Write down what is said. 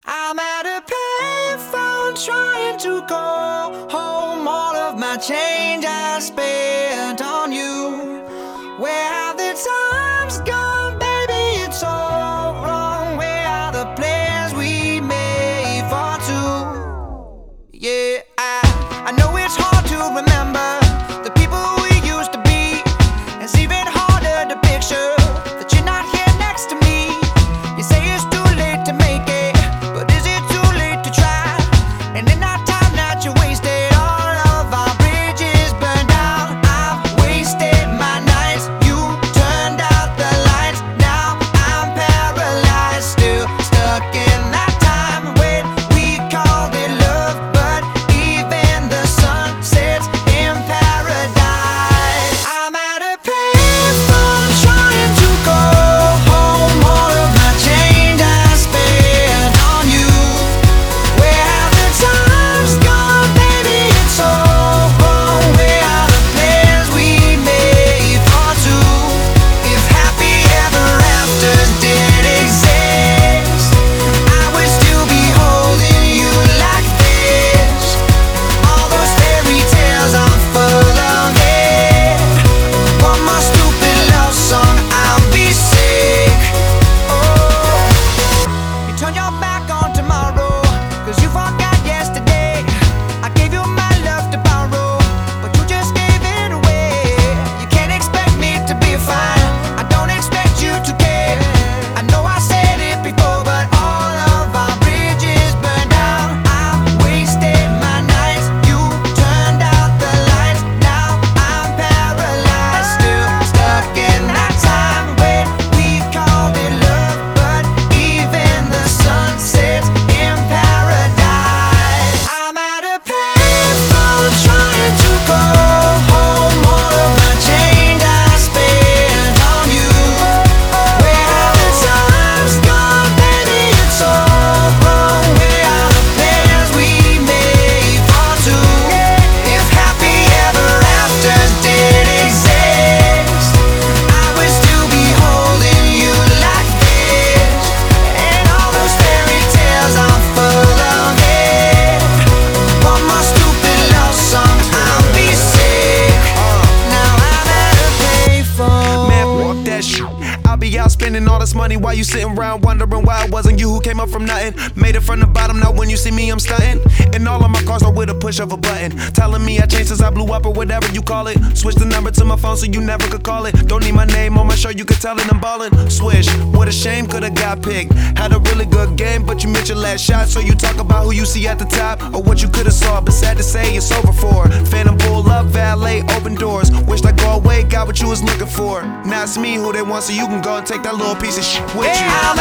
I'm at a payphone trying to call home. All of my change I spent on you. Where have the times gone, baby? It's all wrong. Where are the plans we made for two? Yeah, I know it's hard to remember the people we used to be. It's even harder to picture that you're not here next to me. You say it's too late to make it, but is it too late to try? And in that time that you wasted, all of our bridges burned down. I've wasted my nights, you turned out the lights. Now I'm paralyzed, still stuck in that time when we called it love. But even the sun sets in paradise. I'm at a payphone trying to call home. All of my change I spent on you. Where have the times gone, baby? It's all wrong. Where are the plans we made for two? If happy ever afters did exist, I would still be holding you like this. All those fairy tales are full of it. One more stupid love song, I'll be sick. Oh, you turn your back on tomorrow, 'cause you forgot yesterday. I gave you my love to borrow, but you just gave it away. You can't expect me to be fine, I don't expect you to care. I know I said it before, but all of our bridges burned down. I wasted my nights, you turned out the lights. Now I'm paralyzed, still stuck in that time when we called it love. But even the sun sets in paradise. I'm at a payphone trying to call home. All of my change I spent on you. Where have the times gone, baby? It's all wrong. Where are the plans we made for two? If happy ever afters did exist, I would still be holding you like this. And all those fairy tales are full of it. One more stupid love song, I'll be sick. Now I'm at a payphone. Man, fuck that shit. I'll be out spending all this money while you sitting around wondering why it wasn't you who came up from nothing. Made it from the bottom, now when you see me, I'm stunting. And all of my cars are with a push of a button. Telling me I changed since I blew up or whatever you call it. Switch the number to my phone so you never could call it. Don't need my name on my shirt, you could tell it I'm ballin'. Swish, what a shame, could've got picked. Had a really good game, but you missed your last shot. So you talk about who you see at the top or what you could've saw. But sad to say, it's over for. Phantom pull up, valet, open doors. Wished I go away, got what you was looking for. Now it's me who they want, so you can go and take that little piece of shit with you. I'm